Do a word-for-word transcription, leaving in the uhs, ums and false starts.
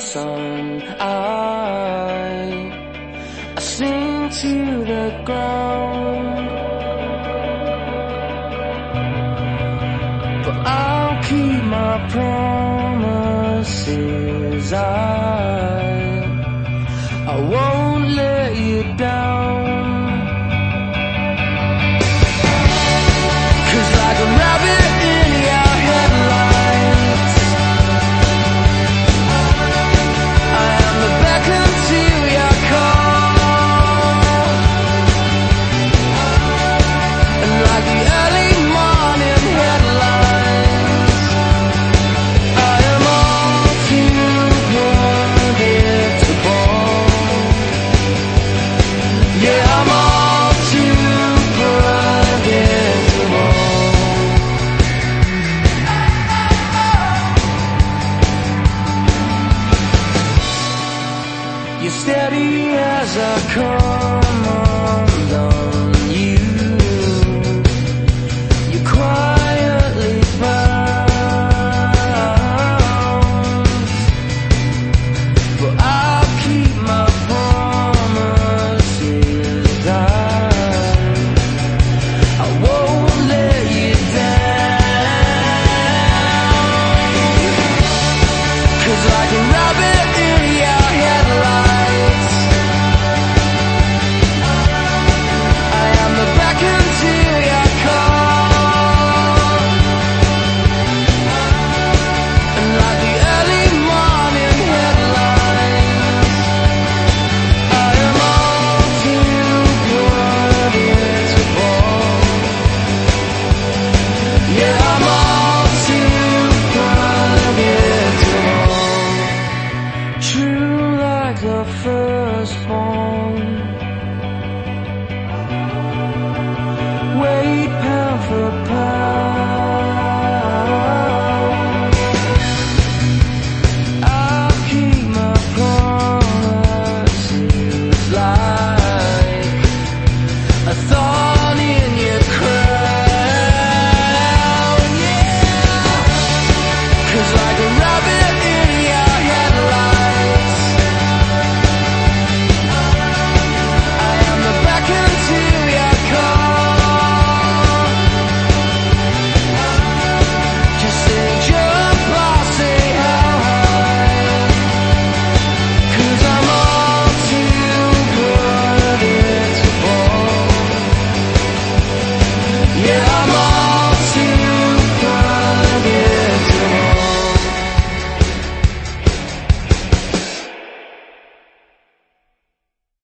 sun. I, I sing to the ground, but I'll keep my promises. I, I won't let you down. 'Cause like a rabbit in your headlights, I am the beckon to your call. And like the early morning headlines, I am all too predictable. Yeah, I'm all